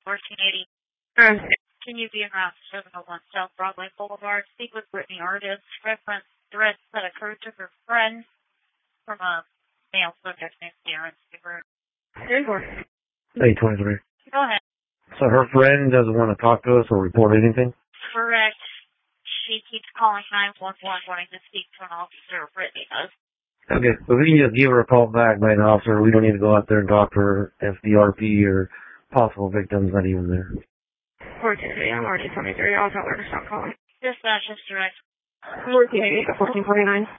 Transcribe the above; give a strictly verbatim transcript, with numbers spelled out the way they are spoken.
fourteen eighty. Uh, Can you be around seven oh one South Broadway Boulevard? Speak with Brittany Artist. Reference threats that occurred to her friend from a male subject named Darren Stewart. twenty-four. eight twenty-three. Go ahead. So her friend doesn't want to talk to us or report anything? Correct. She keeps calling nine one one wanting to speak to an officer. Brittany does. Okay, so we can just give her a call back by an officer. We don't need to go out there and talk to her F D R P or possible victims not even there. fourteen eighty, I'm already twenty-three. I'll tell her to stop calling. Dispatch is direct. fourteen eighty, fourteen forty-nine.